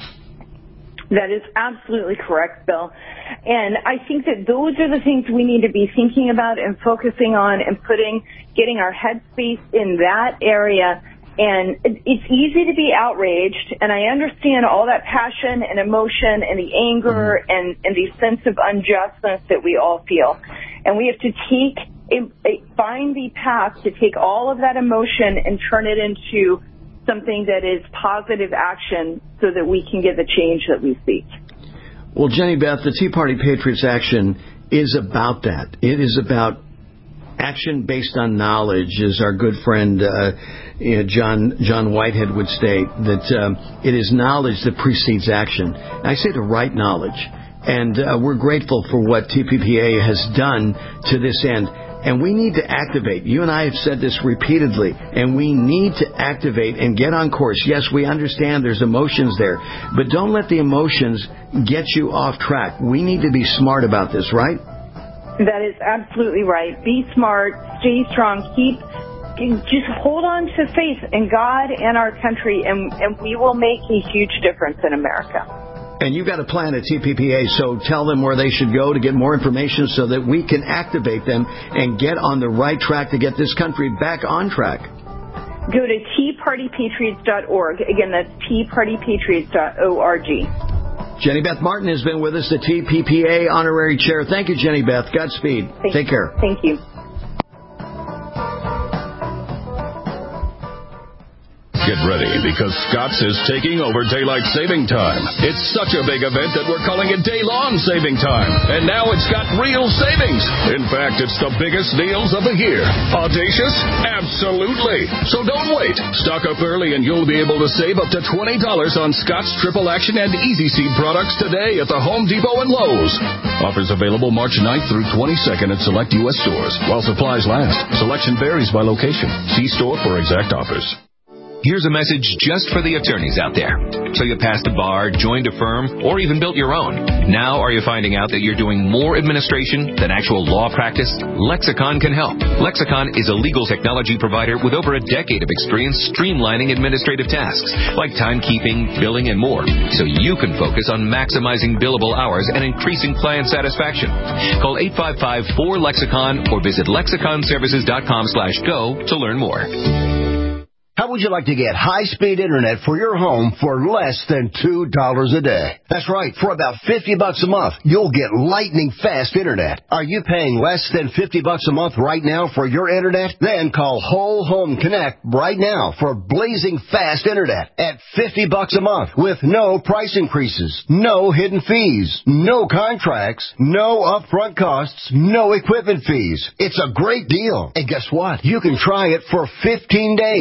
That is absolutely correct, Bill. And I think that those are the things we need to be thinking about and focusing on and putting, getting our headspace in that area. And it's easy to be outraged, and I understand all that passion and emotion and the anger mm-hmm. and, and the sense of unjustness that we all feel. And we have to take, a, a, find the path to take all of that emotion and turn it into something that is positive action so that we can get the change that we seek. Well, Jenny Beth, the Tea Party Patriots Action is about that. It is about action based on knowledge, as our good friend uh, you know, John John Whitehead would state, that um, it is knowledge that precedes action. And I say the right knowledge. And uh, we're grateful for what T P P A has done to this end. And we need to activate. You and I have said this repeatedly, and we need to activate and get on course. Yes, we understand there's emotions there, but don't let the emotions get you off track. We need to be smart about this, right? That is absolutely right. Be smart, stay strong, keep, just hold on to faith in God and our country, and, and we will make a huge difference in America. And you've got a plan at T P P A, so tell them where they should go to get more information so that we can activate them and get on the right track to get this country back on track. Go to tea party patriots dot org. Again, that's tea party patriots dot org. Jenny Beth Martin has been with us, the T P P A Honorary Chair. Thank you, Jenny Beth. Godspeed. Thank Take care. Thank you. Get ready, because Scott's is taking over Daylight Saving Time. It's such a big event that we're calling it Day-Long Saving Time. And now it's got real savings. In fact, it's the biggest deals of the year. Audacious? Absolutely. So don't wait. Stock up early and you'll be able to save up to twenty dollars on Scott's Triple Action and Easy Seed products today at the Home Depot and Lowe's. Offers available March ninth through twenty-second at select U S stores while supplies last. Selection varies by location. See store for exact offers. Here's a message just for the attorneys out there. So you passed a bar, joined a firm, or even built your own. Now are you finding out that you're doing more administration than actual law practice? Lexicon can help. Lexicon is a legal technology provider with over a decade of experience streamlining administrative tasks like timekeeping, billing, and more, so you can focus on maximizing billable hours and increasing client satisfaction. Call eight five five, four, Lexicon or visit lexicon services dot com slash go to learn more. How would you like to get high-speed internet for your home for less than two dollars a day? That's right. For about fifty bucks a month, you'll get lightning-fast internet. Are you paying less than fifty bucks a month right now for your internet? Then call Whole Home Connect right now for blazing fast internet at fifty bucks a month with no price increases, no hidden fees, no contracts, no upfront costs, no equipment fees. It's a great deal. And guess what? You can try it for fifteen days. If you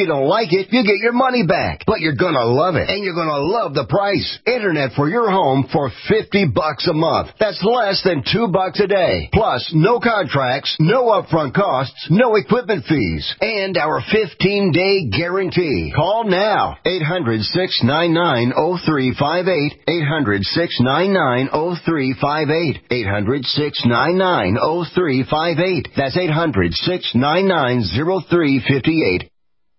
you don't like it, you get your money back. But you're gonna love it, and you're gonna love the price. Internet for your home for fifty bucks a month. That's less than two bucks a day. Plus, no contracts, no upfront costs, no equipment fees, and our fifteen-day guarantee. Call now. eight hundred, six nine nine, oh three five eight. eight hundred, six nine nine, oh three five eight. eight hundred, six nine nine, oh three five eight. That's eight hundred, six nine nine, oh three five eight.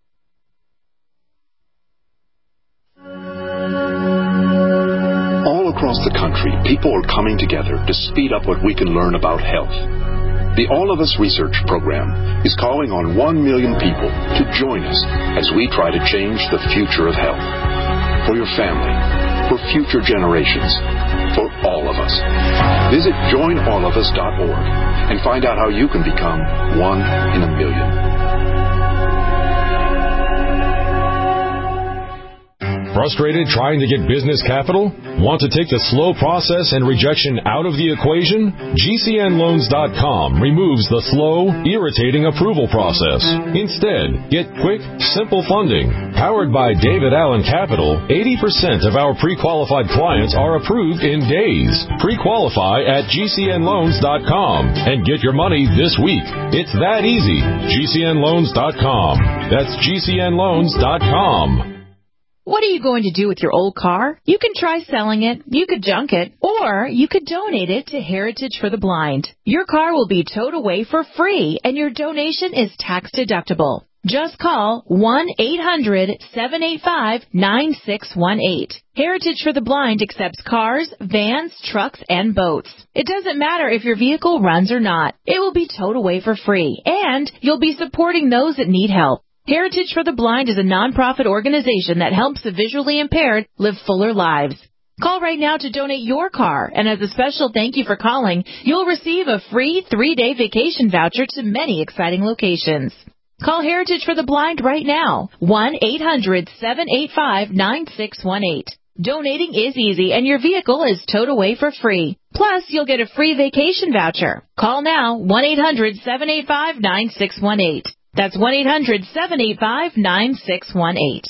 All across the country, people are coming together to speed up what we can learn about health. The All of Us Research Program is calling on one million people to join us as we try to change the future of health. For your family, for future generations, for all of us. Visit join all of us dot org and find out how you can become one in a million. Frustrated trying to get business capital? Want to take the slow process and rejection out of the equation? G C N loans dot com removes the slow, irritating approval process. Instead, get quick, simple funding. Powered by David Allen Capital, eighty percent of our pre-qualified clients are approved in days. Pre-qualify at G C N loans dot com and get your money this week. It's that easy. G C N loans dot com. That's G C N loans dot com. What are you going to do with your old car? You can try selling it, you could junk it, or you could donate it to Heritage for the Blind. Your car will be towed away for free, and your donation is tax deductible. Just call one eight hundred, seven eight five, nine six one eight. Heritage for the Blind accepts cars, vans, trucks, and boats. It doesn't matter if your vehicle runs or not. It will be towed away for free, and you'll be supporting those that need help. Heritage for the Blind is a nonprofit organization that helps the visually impaired live fuller lives. Call right now to donate your car, and as a special thank you for calling, you'll receive a free three-day vacation voucher to many exciting locations. Call Heritage for the Blind right now, one eight hundred, seven eight five, nine six one eight. Donating is easy, and your vehicle is towed away for free. Plus, you'll get a free vacation voucher. Call now, one eight hundred, seven eight five, nine six one eight. That's one eight hundred, seven eight five, nine six one eight.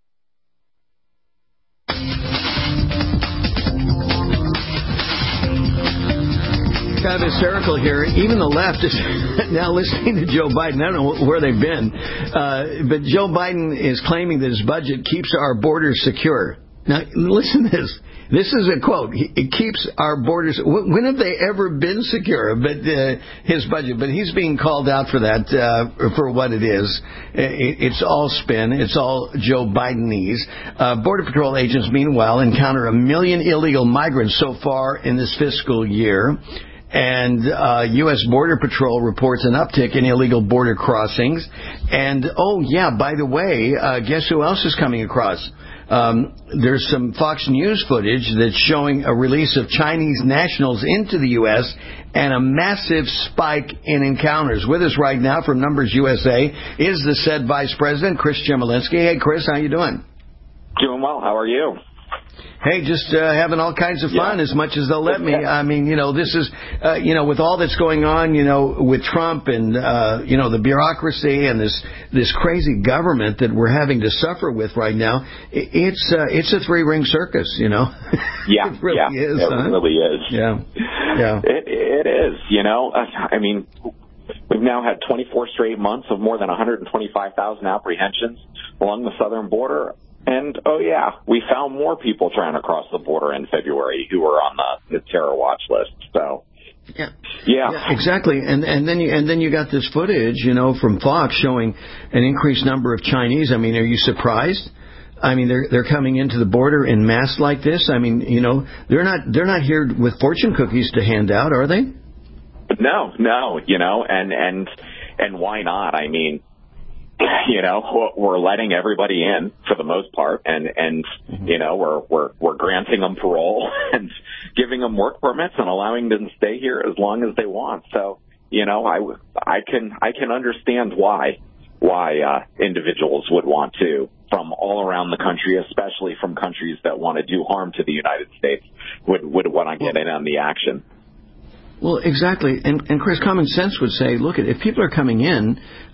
Kind of hysterical here. Even the left is now listening to Joe Biden. I don't know where they've been. Uh, but Joe Biden is claiming that his budget keeps our borders secure. Now, listen to this. This is a quote. It keeps our borders. When have they ever been secure? But uh, his budget. But he's being called out for that, uh, for what it is. It's all spin. It's all Joe Bidenese. Uh, Border Patrol agents, meanwhile, encounter a million illegal migrants so far in this fiscal year. And uh, U S. Border Patrol reports an uptick in illegal border crossings. And, oh, yeah, by the way, uh, guess who else is coming across? Um, there's some Fox News footage that's showing a release of Chinese nationals into the U S and a massive spike in encounters. With us right now from Numbers U S A is the said Vice President, Chris Chemalinsky. Hey, Chris, how you doing? Doing well. How are you? Hey, just uh, having all kinds of fun, yeah. As much as they'll let me. I mean, you know, this is, uh, you know, with all that's going on, you know, with Trump and, uh, you know, the bureaucracy and this this crazy government that we're having to suffer with right now, it's uh, it's a three-ring circus, you know. Yeah, it really yeah, is. It huh? really is. Yeah, yeah. It, it is, you know. I mean, we've now had twenty-four straight months of more than one hundred twenty-five thousand apprehensions along the southern border. And, oh, yeah, we found more people trying to cross the border in February who were on the, the terror watch list. So, yeah. yeah. Yeah, exactly. And and then you and then you got this footage, you know, from Fox showing an increased number of Chinese. I mean, are you surprised? I mean, they're they're coming into the border in mass like this. I mean, you know, they're not they're not here with fortune cookies to hand out, are they? No, no, you know, and and and why not? I mean, you know, we're letting everybody in for the most part, and and mm-hmm. you know, we're we're we're granting them parole and giving them work permits and allowing them to stay here as long as they want. So, you know, I I can I can understand why why uh, individuals would want to, from all around the country, especially from countries that want to do harm to the United States, would would want to get in on the action. Well, exactly. And, and Chris, common sense would say, look, if people are coming in,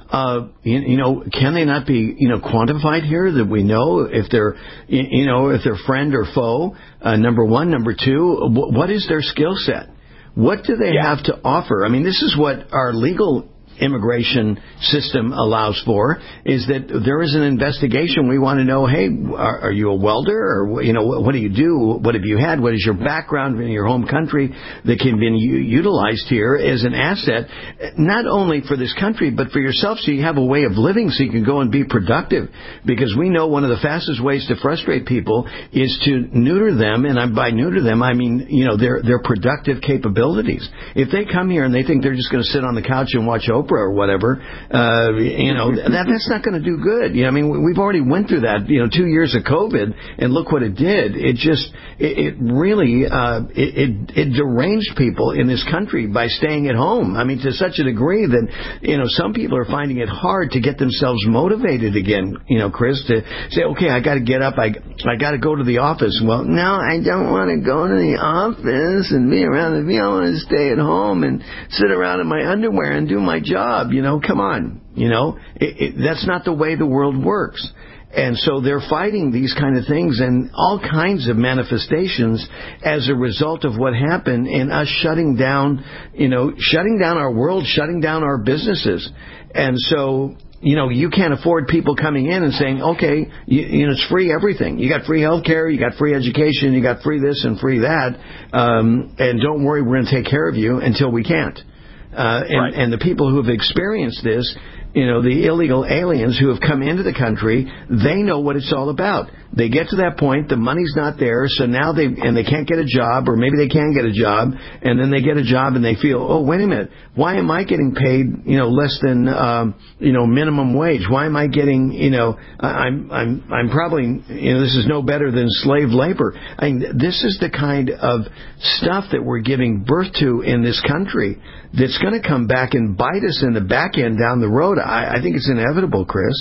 Uh, you, you know, can they not be, you know, quantified here that we know if they're, you know, if they're friend or foe? Uh, number one, number two, wh- what is their skill set? What do they yeah. have to offer? I mean, this is what our legal immigration system allows for, is that there is an investigation. We want to know, hey, are, are you a welder, or you know, what do you do? What have you had? What is your background in your home country that can be u- utilized here as an asset, not only for this country but for yourself, so you have a way of living, so you can go and be productive. Because we know one of the fastest ways to frustrate people is to neuter them, and by neuter them I mean, you know, their their productive capabilities. If they come here and they think they're just going to sit on the couch and watch Oprah or whatever, uh, you know, that that's not going to do good. You know, I mean, we've already went through that, you know, two years of COVID, and look what it did. It just, it, it really, uh, it, it, it deranged people in this country by staying at home. I mean, to such a degree that, you know, some people are finding it hard to get themselves motivated again, you know, Chris, to say, okay, I got to get up, I, I got to go to the office. Well, no, I don't want to go to the office and be around the, I want to stay at home and sit around in my underwear and do my job. You know, come on, you know, it, it, that's not the way the world works. And so they're fighting these kind of things and all kinds of manifestations as a result of what happened in us shutting down, you know, shutting down our world, shutting down our businesses. And so, you know, you can't afford people coming in and saying, okay, you, you know, it's free everything. You got free health care, you got free education, you got free this and free that. Um, and don't worry, we're going to take care of you until we can't. Uh, and, right. and the people who have experienced this, you know, the illegal aliens who have come into the country, they know what it's all about. They get to that point, the money's not there, so now they, and they can't get a job, or maybe they can get a job, and then they get a job and they feel, oh, wait a minute, why am I getting paid, you know, less than, um, you know, minimum wage? Why am I getting, you know, I'm, I'm, I'm probably, you know, this is no better than slave labor. I mean, this is the kind of stuff that we're giving birth to in this country that's going to come back and bite us in the back end down the road. I, I think it's inevitable, Chris.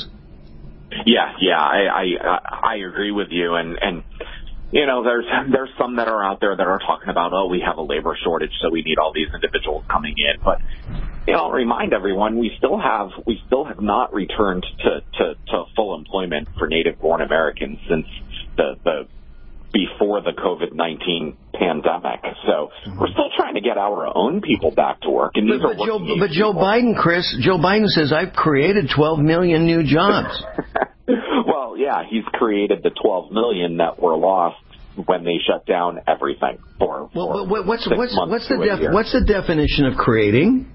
Yeah, yeah, I, I I agree with you, and and you know, there's there's some that are out there that are talking about, oh, we have a labor shortage, so we need all these individuals coming in. But you know, I'll remind everyone, we still have we still have not returned to to, to full employment for native-born Americans since the the before the COVID nineteen pandemic. So we're still trying to get our own people back to work. And but, but, Joe, but Joe Biden, Chris, Joe Biden says, I've created twelve million new jobs. Well, yeah, he's created the twelve million that were lost when they shut down everything for, well, for what's, six what's, months what's, the to a def- year. what's the definition of creating?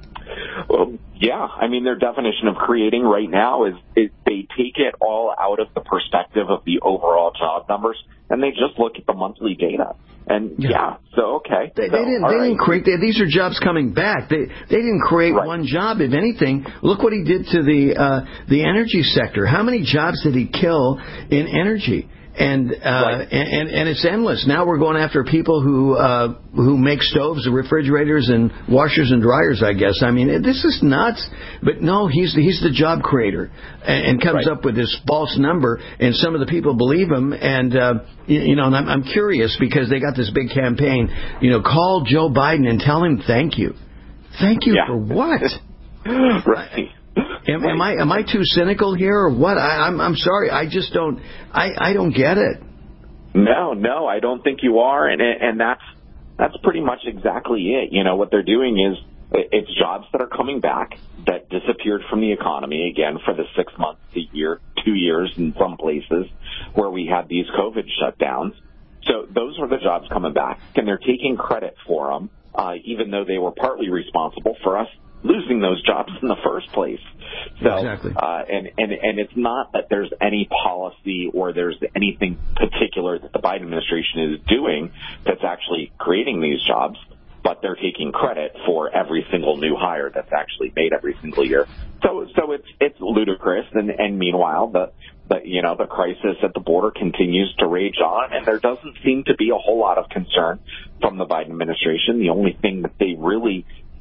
Well, yeah, I mean, their definition of creating right now is, is they take it all out of the perspective of the overall job numbers, and they just look at the monthly data. And yeah, yeah so okay. They, so, they didn't. They right. didn't create. They, these are jobs coming back. They they didn't create right. one job. If anything, look what he did to the uh, the energy sector. How many jobs did he kill in energy? And, uh, right. and and it's endless. Now we're going after people who uh, who make stoves and refrigerators and washers and dryers, I guess. I mean, this is nuts. But no, he's he's the job creator, and, and comes right. up with this false number, and some of the people believe him. And uh, you, you know, and I'm, I'm curious because they got this big campaign. You know, call Joe Biden and tell him thank you. Thank you yeah. for what? Right. Am, am I am I too cynical here or what? I, I'm I'm sorry. I just don't. I, I don't get it. No, no, I don't think you are, and and that's that's pretty much exactly it. You know, what they're doing is it's jobs that are coming back that disappeared from the economy again for the six months, a year, two years in some places where we had these COVID shutdowns. So those are the jobs coming back, and they're taking credit for them, uh, even though they were partly responsible for us losing those jobs in the first place. So, exactly. uh, and, and, and it's not that there's any policy or there's anything particular that the Biden administration is doing that's actually creating these jobs, but they're taking credit for every single new hire that's actually made every single year. So, so it's, it's ludicrous. And, and meanwhile, the, the, you know, the crisis at the border continues to rage on, and there doesn't seem to be a whole lot of concern from the Biden administration. The only thing that they really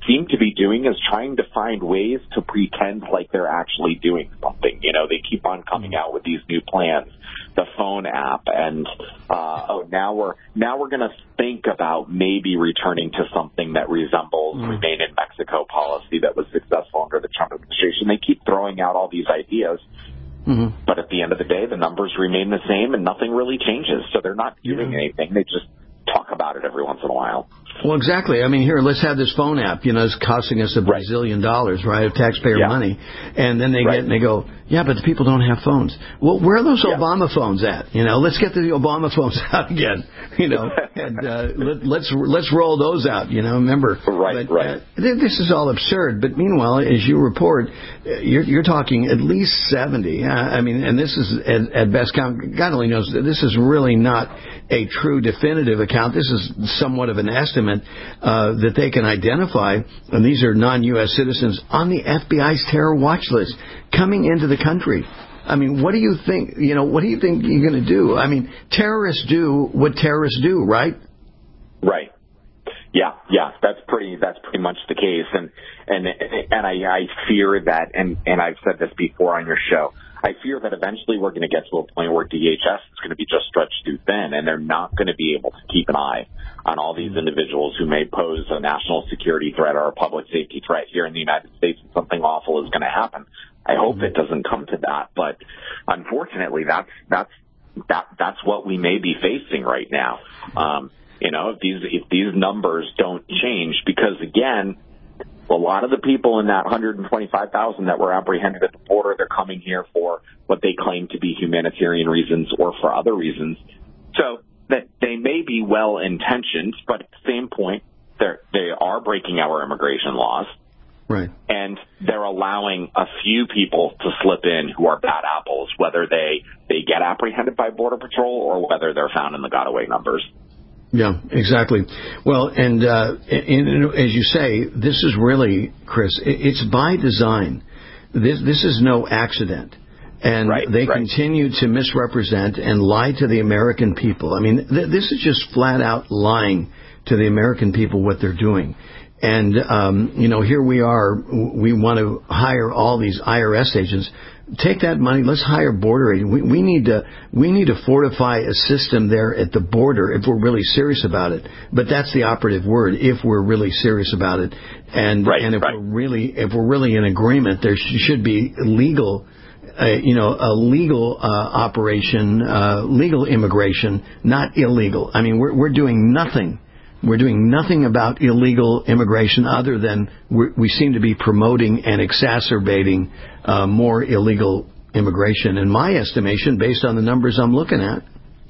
seem to be doing is trying to find ways to pretend like they're actually doing something. You know, they keep on coming out with these new plans, the phone app, and uh, oh, now we're now we're going to think about maybe returning to something that resembles mm. Remain in Mexico policy that was successful under the Trump administration. They keep throwing out all these ideas. Mm-hmm. But at the end of the day, the numbers remain the same and nothing really changes. So they're not doing yeah. anything. They just talk about it every once in a while. Well, exactly. I mean, here, let's have this phone app. You know, it's costing us a bazillion dollars, right, of taxpayer yeah. money. And then they right. get and they go, yeah, but the people don't have phones. Well, where are those yeah. Obama phones at? You know, let's get the Obama phones out again. You know, and uh, let, let's let's roll those out. You know, remember? Right, but, right. Uh, this is all absurd. But meanwhile, as you report, you're, you're talking at least seventy. Uh, I mean, and this is at, at best count. God only knows that this is really not a true definitive account. This is somewhat of an estimate uh, that they can identify, and these are non-U S citizens on the F B I's terror watch list coming into the country. I mean, what do you think? You know, what do you think you're going to do? I mean, terrorists do what terrorists do, right? Right. Yeah, yeah, that's pretty. That's pretty much the case, and and and I, I fear that, and and I've said this before on your show. I fear that eventually we're going to get to a point where D H S is going to be just stretched too thin, and they're not going to be able to keep an eye on all these individuals who may pose a national security threat or a public safety threat here in the United States, and something awful is going to happen. I hope it doesn't come to that, but unfortunately, that's that's that that's what we may be facing right now. Um, you know, if these if these numbers don't change, because again, a lot of the people in that one hundred twenty-five thousand that were apprehended at the border, they're coming here for what they claim to be humanitarian reasons or for other reasons. So that they may be well-intentioned, but at the same point, they're, they are breaking our immigration laws. Right. And they're allowing a few people to slip in who are bad apples, whether they, they get apprehended by Border Patrol or whether they're found in the got-away numbers. Yeah, exactly. Well, and uh, in, in, as you say, this is really, Chris, it's by design. This this is no accident. And right, they right. continue to misrepresent and lie to the American people. I mean, th- this is just flat out lying to the American people what they're doing. And, um, you know, here we are. We want to hire all these I R S agents. Take that money. Let's hire border agents. We, we need to we need to fortify a system there at the border if we're really serious about it. But that's the operative word, if we're really serious about it. And right, and if right. we're really if we're really in agreement, there sh- should be legal, uh, you know, a legal uh, operation, uh, legal immigration, not illegal. I mean, we're we're doing nothing. We're doing nothing about illegal immigration other than we're, we seem to be promoting and exacerbating uh, more illegal immigration, in my estimation, based on the numbers I'm looking at.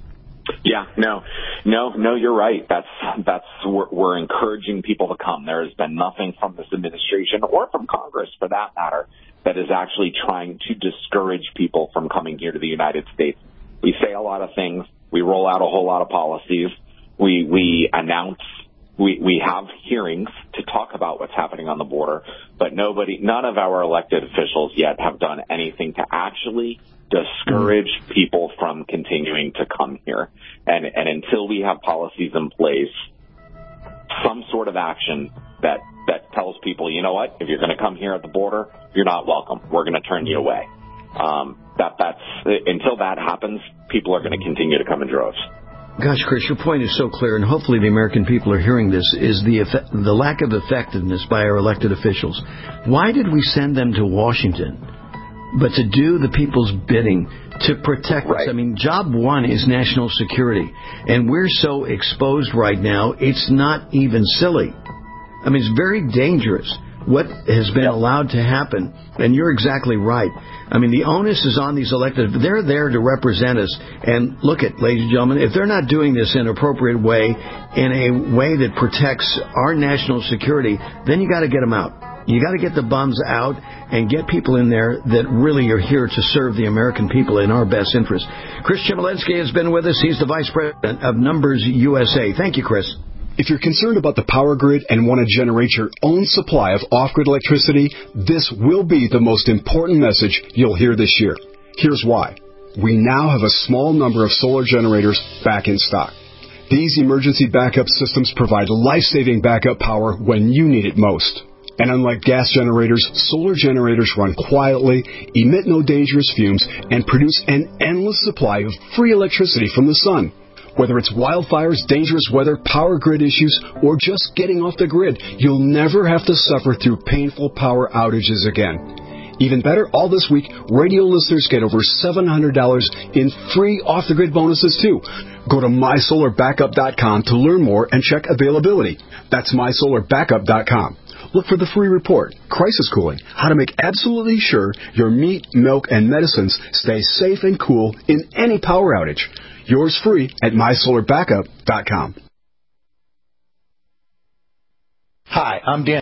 Yeah, no, no, no, you're right. That's that's we're, we're encouraging people to come. There has been nothing from this administration or from Congress, for that matter, that is actually trying to discourage people from coming here to the United States. We say a lot of things. We roll out a whole lot of policies. We we announce, we, we have hearings to talk about what's happening on the border, but nobody, none of our elected officials yet have done anything to actually discourage people from continuing to come here. And, and until we have policies in place, some sort of action that, that tells people, you know what, if you're going to come here at the border, you're not welcome. We're going to turn you away. Um, that, that's, until that happens, people are going to continue to come in droves. Gosh, Chris, your point is so clear, and hopefully the American people are hearing this, is the effect, the lack of effectiveness by our elected officials. Why did we send them to Washington? But to do the people's bidding, to protect right. us. I mean, job one is national security, and we're so exposed right now, it's not even silly. I mean, it's very dangerous what has been allowed to happen, and you're exactly right. I mean, the onus is on these elected. They're there to represent us. And look at, ladies and gentlemen, if they're not doing this in an appropriate way, in a way that protects our national security, then you got to get them out. You got to get the bums out and get people in there that really are here to serve the American people in our best interest. Chris Chmielewski has been with us. He's the Vice President of Numbers U S A. Thank you, Chris. If you're concerned about the power grid and want to generate your own supply of off-grid electricity, this will be the most important message you'll hear this year. Here's why. We now have a small number of solar generators back in stock. These emergency backup systems provide life-saving backup power when you need it most. And unlike gas generators, solar generators run quietly, emit no dangerous fumes, and produce an endless supply of free electricity from the sun. Whether it's wildfires, dangerous weather, power grid issues, or just getting off the grid, you'll never have to suffer through painful power outages again. Even better, all this week, radio listeners get over seven hundred dollars in free off-the-grid bonuses, too. Go to my solar backup dot com to learn more and check availability. That's my solar backup dot com. Look for the free report, Crisis Cooling, how to make absolutely sure your meat, milk, and medicines stay safe and cool in any power outage. Yours free at my solar backup dot com. Hi, I'm Dan.